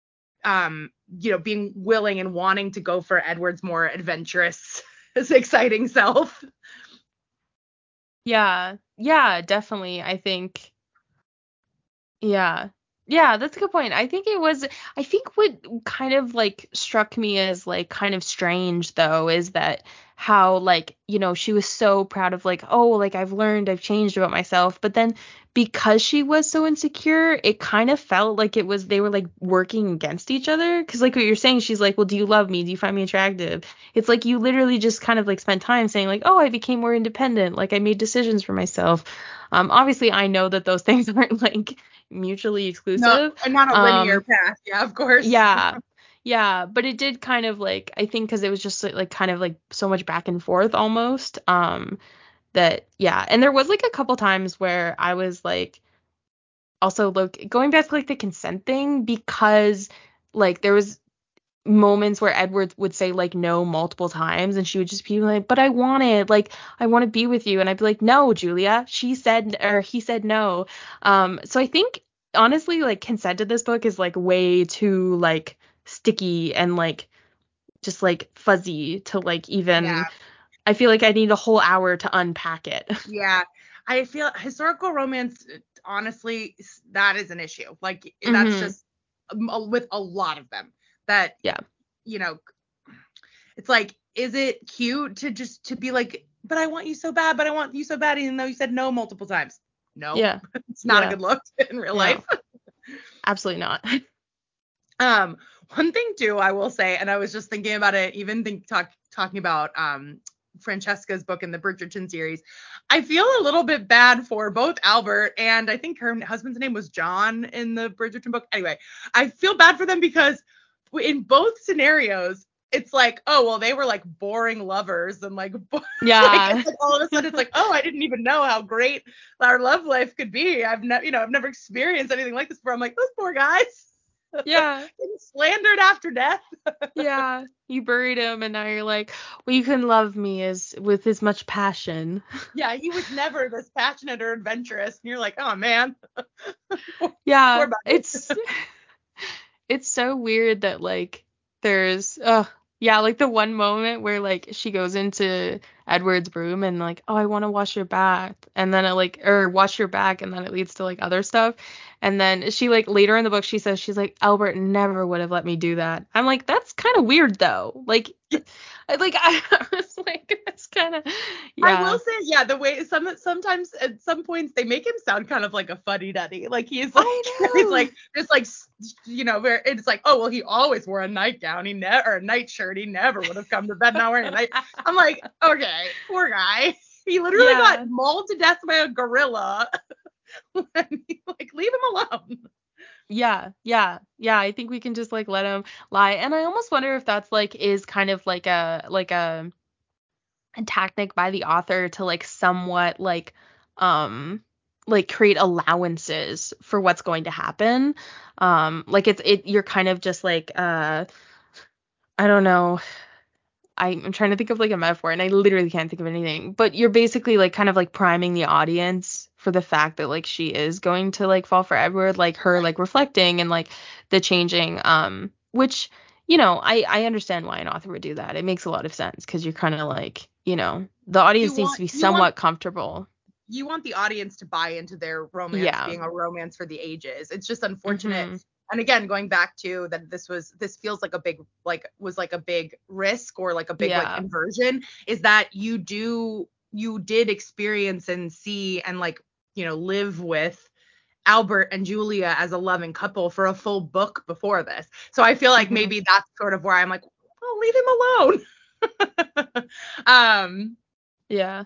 um you know, being willing and wanting to go for Edward's more adventurous exciting self. Yeah. Yeah, definitely. I think, yeah. Yeah, that's a good point. I think it was, I think what kind of like struck me as like kind of strange though is that how like, you know, she was so proud of like, oh, like I've learned, I've changed about myself. But then because she was so insecure, it kind of felt like it was, they were like working against each other. Cause like what you're saying, she's like, well, do you love me? Do you find me attractive? It's like you literally just kind of like spent time saying like, oh, I became more independent. Like I made decisions for myself. Um, obviously I know that those things aren't like mutually No, exclusive. and not a linear Um, path. Yeah, of course. yeah, yeah, but it did kind of like, I think because it was just like, like kind of like so much back and forth almost. Um, that yeah, and there was like a couple times where I was like, also look going back to like the consent thing, because like there was moments where Edward would say like no multiple times, and she would just be like, but I want it, like I want to be with you, and I'd be like, no, Julia, she said, or he said no. Um so I think honestly like consent in this book is like way too like sticky and like just like fuzzy to like Yeah. even, I feel like I need a whole hour to unpack it. Yeah, I feel historical romance, honestly, s- that is an issue. Like, that's Hmm. just um, a- with a lot of them that, Yeah. you know, it's like, is it cute to just to be like, but I want you so bad, but I want you so bad, even though you said no multiple times? No, Yeah. it's not a Yeah. good look in real No, life. absolutely not. Um, one thing too, I will say, and I was just thinking about it, even think talk talking about um Francesca's book in the Bridgerton series. I feel a little bit bad for both Albert, and I think her husband's name was John in the Bridgerton book. Anyway, I feel bad for them because in both scenarios, it's like, oh, well, they were like boring lovers and like, bo- Yeah. like, it's like all of a sudden it's like, oh, I didn't even know how great our love life could be. I've never, you know, I've never experienced anything like this before. I'm like, those poor guys. Yeah. Getting slandered after death. Yeah. You buried him and now you're like, well, you can love me as with as much passion. Yeah, he was never this passionate or adventurous. And you're like, oh man. Yeah. Poor buddy. It's it's so weird that like there's uh yeah, like the one moment where like she goes into Edward's room and like, oh, I want to wash your back, and then it like or wash your back, and then it leads to like other stuff, and then she like later in the book she says she's like, Albert never would have let me do that. I'm like, that's kind of weird though. Like, I like I was like, that's kind of yeah. I will say, yeah, the way some sometimes at some points they make him sound kind of like a fuddy duddy. Like he's like he's like just like you know where it's like, oh well, he always wore a nightgown, he never or a nightshirt, he never would have come to bed not wearing a night. I'm like, okay, poor guy. He literally Yeah. got mauled to death by a gorilla. Like, leave him alone. Yeah, yeah, yeah. I think we can just like let him lie. And I almost wonder if that's like is kind of like a like a, a tactic by the author to like somewhat like um like create allowances for what's going to happen. Um like it's it you're kind of just like uh I don't know. I, I'm trying to think of like a metaphor and I literally can't think of anything. But you're basically like kind of like priming the audience for the fact that like she is going to like fall for Edward, like her like reflecting and like the changing, um, which, you know, I, I understand why an author would do that. It makes a lot of sense because you're kind of like, you know, the audience You needs want- to be you somewhat want- comfortable. You want the audience to buy into their romance Yeah. being a romance for the ages. It's just unfortunate. Mhm. And again, going back to that, this was this feels like a big like was like a big risk or like a big Yeah. like inversion. Is that you do you did experience and see and like you know live with Albert and Julia as a loving couple for a full book before this. So I feel like Mhm. maybe that's sort of where I'm like, oh, leave him alone. um, Yeah.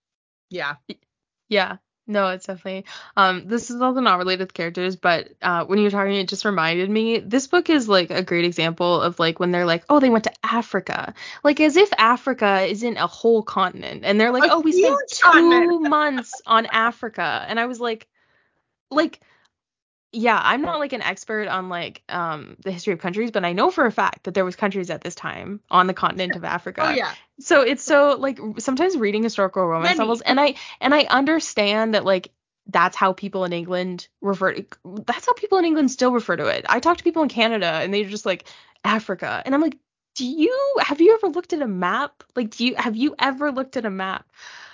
yeah. Yeah. No, it's definitely um this is also not related to characters, but uh when you were talking it just reminded me this book is like a great example of like when they're like, oh, they went to Africa. Like as if Africa isn't a whole continent. And they're like, A oh, we spent huge two continent. months on Africa. And I was like like yeah, I'm not like an expert on like um the history of countries, but I know for a fact that there was countries at this time on the continent of Africa. Oh yeah. So it's so like sometimes reading historical romance Many. novels, and I and I understand that like that's how people in England refer to, that's how people in England still refer to it. I talk to people in Canada and they're just like Africa, and I'm like, do you have you ever looked at a map? Like, do you have you ever looked at a map?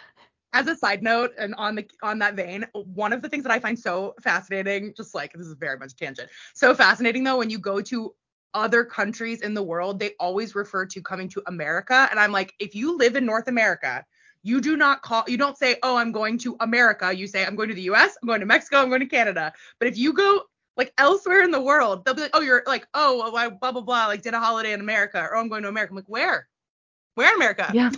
As a side note, and on the on that vein, one of the things that I find so fascinating, just like this is very much a tangent, so fascinating though, when you go to other countries in the world, they always refer to coming to America, and I'm like, if you live in North America, you do not call, you don't say, oh, I'm going to America. You say, I'm going to the U S, I'm going to Mexico, I'm going to Canada. But if you go like elsewhere in the world, they'll be like, oh, you're like, oh, I blah blah blah, like did a holiday in America, or oh, I'm going to America. I'm like, where? Where in America? Yeah.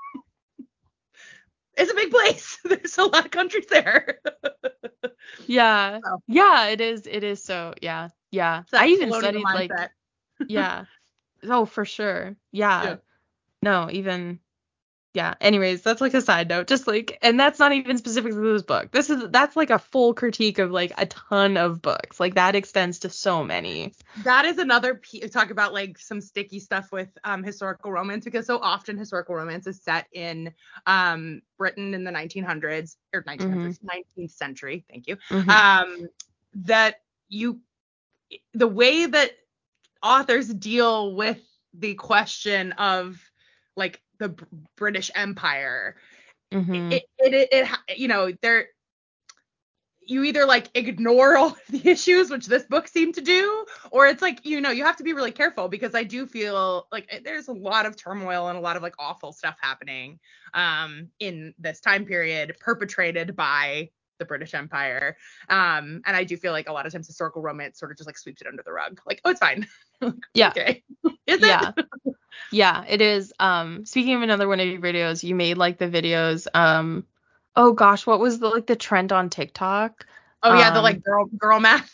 It's a big place. There's a lot of countries there. Yeah. So. Yeah, it is. It is so. Yeah. Yeah. That I even colonial studied mindset. like yeah. Oh, for sure. Yeah. Yeah. No, even yeah. Anyways, that's like a side note. Just like, and that's not even specific to this book. This is that's like a full critique of like a ton of books. Like that extends to so many. That is another p- talk about like some sticky stuff with um historical romance, because so often historical romance is set in um Britain in the nineteen hundreds or nineteen hundreds, Mm-hmm. nineteenth century. Thank you. Mm-hmm. Um, that you the way that authors deal with the question of like the B- British Empire, Mm-hmm. it, it, it, it, you know, they're, you either like ignore all the issues, which this book seemed to do, or it's like, you know, you have to be really careful, because I do feel like there's a lot of turmoil and a lot of like awful stuff happening um, in this time period perpetrated by the British Empire. Um, and I do feel like a lot of times historical romance sort of just like sweeps it under the rug. Like, oh, it's fine. Yeah. Okay. Is Yeah. it? Yeah, it is. Um, speaking of another one of your videos, you made like the videos. Um, oh gosh, what was the like the trend on TikTok? Oh yeah, the Um, like girl girl math.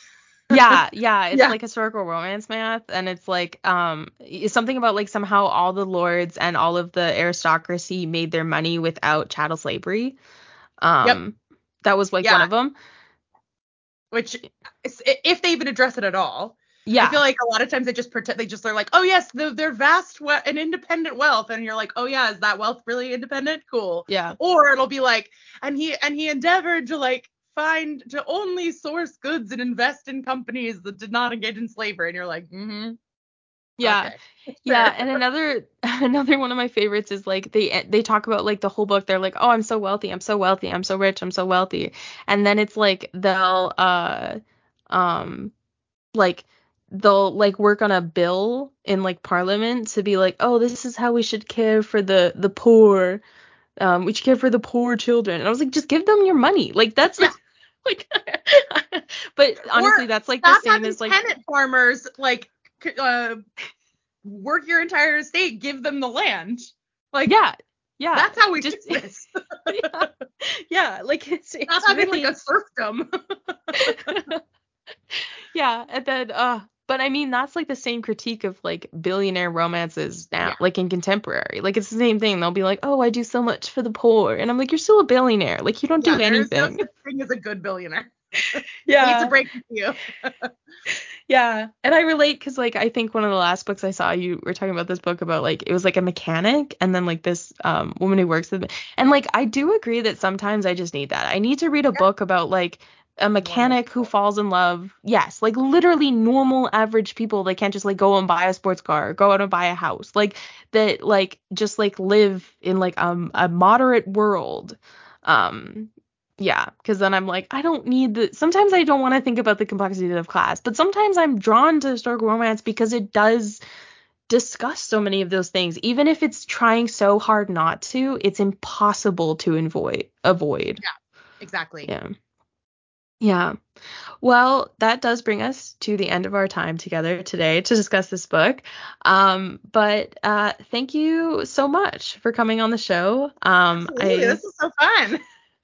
Yeah, yeah, it's Yeah. like historical romance math, and it's like um it's something about like somehow all the lords and all of the aristocracy made their money without chattel slavery. Yep. Um that was like Yeah. one of them. Which, is- if they even address it at all, I Yeah. feel like a lot of times they just pretend, they just are like, oh yes, the, they're vast we- and independent wealth, and you're like, oh yeah, is that wealth really independent? Cool. Yeah. Or it'll be like, and he and he endeavored to like find to only source goods and invest in companies that did not engage in slavery, and you're like, mm-hmm. Yeah. Okay. Yeah, Sure. and another another one of my favorites is like they they talk about like the whole book. They're like, "Oh, I'm so wealthy. I'm so wealthy. I'm so rich. I'm so wealthy." And then it's like they'll uh um like they'll like work on a bill in like parliament to be like, "Oh, this is how we should care for the the poor. Um we should care for the poor children." And I was like, "Just give them your money." Like that's Yeah. like but honestly, Or that's like the stop same having as like tenant farmers like c- uh work your entire estate, give them the land. Like, yeah. Yeah. that's how we Just fix this. yeah. Yeah, like it's Not it's having really like a serfdom. yeah, and then uh but I mean that's like the same critique of like billionaire romances now, Yeah. like in contemporary. Like it's the same thing. They'll be like, "Oh, I do so much for the poor." And I'm like, "You're still a billionaire. Like you don't Yeah, do there is no anything." such thing as a good billionaire. Hate to Yeah. break it to you. Yeah. And I relate cuz like I think one of the last books I saw you were talking about this book about like it was like a mechanic and then like this um woman who works with and like I do agree that sometimes I just need that. I need to read a Yeah. book about like a mechanic who falls in love. Yes, like literally normal average people. They can't just like go and buy a sports car or go out and buy a house. Like that like just like live in like um a moderate world. Um yeah, because then I'm like, I don't need the. Sometimes I don't want to think about the complexities of class, but sometimes I'm drawn to historical romance because it does discuss so many of those things. Even if it's trying so hard not to, it's impossible to avoid. Avoid. Yeah, exactly. Yeah. Yeah. Well, that does bring us to the end of our time together today to discuss this book. Um, but uh, thank you so much for coming on the show. Um, Absolutely, I this is so fun.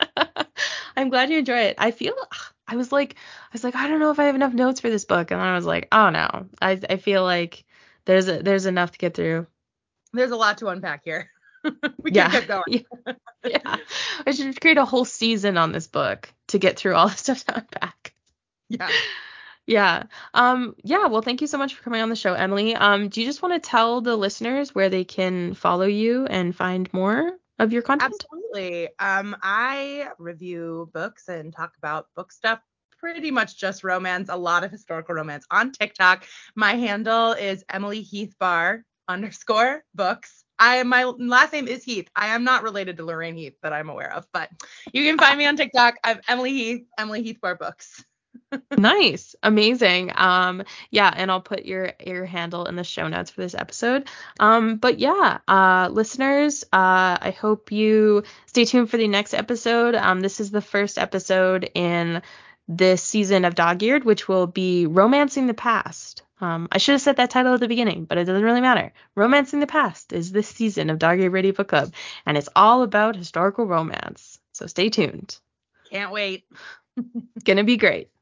I'm glad you enjoy it. I feel I was like I was like I don't know if I have enough notes for this book, and I was like, oh no, I I feel like there's a, there's enough to get through. There's a lot to unpack here. We Yeah. can keep going. Yeah. Yeah. I should create a whole season on this book to get through all the stuff to unpack. Yeah. Yeah. Um. Yeah. Well, thank you so much for coming on the show, Emily. Um. Do you just want to tell the listeners where they can follow you and find more of your content? Absolutely. Um, I review books and talk about book stuff. Pretty much just romance, a lot of historical romance on TikTok. My handle is Emily Heathbar underscore books. I my last name is Heath. I am not related to Lorraine Heath that I'm aware of, but you can find me on TikTok. I'm Emily Heath, Emily Heathbar books. Nice. Amazing. Um, yeah, and I'll put your your handle in the show notes for this episode. Um, but yeah, uh, listeners, uh, I hope you stay tuned for the next episode. Um, this is the first episode in this season of Dog-Eared, which will be Romancing the Past. Um, I should have said that title at the beginning, but it doesn't really matter. Romancing the Past is this season of Dog-Eared Radio Book Club, and it's all about historical romance. So stay tuned. Can't wait. It's gonna be great.